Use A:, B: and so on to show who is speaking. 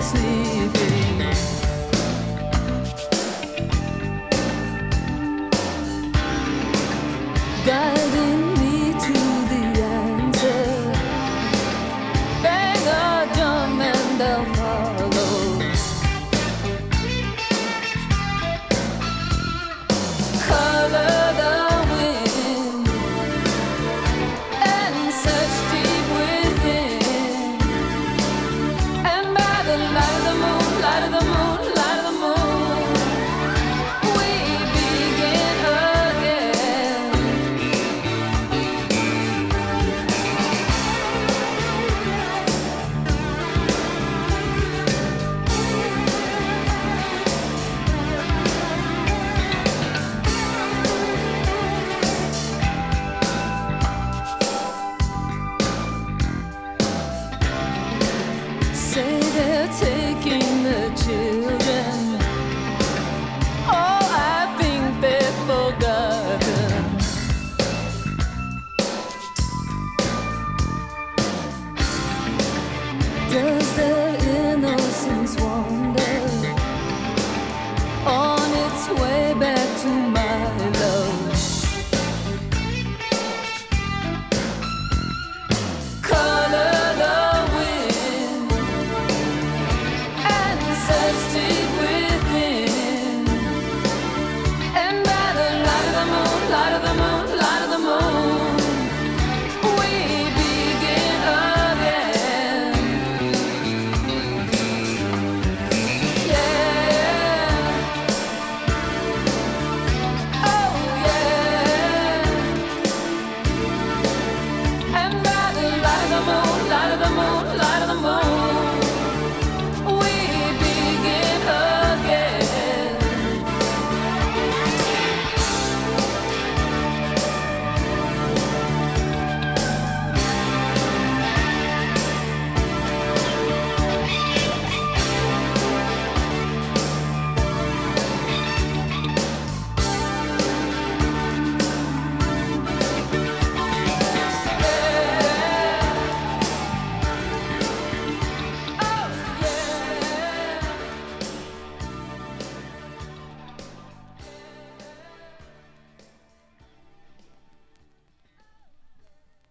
A: sleeping. Guiding me to the answer. Bang a drum and I'll follow. Color the wind and search deep within. And by the light of the moon, light of the moon, light of the moon, we begin again. Say they're taking the children. Oh, I think they've forgotten. Does the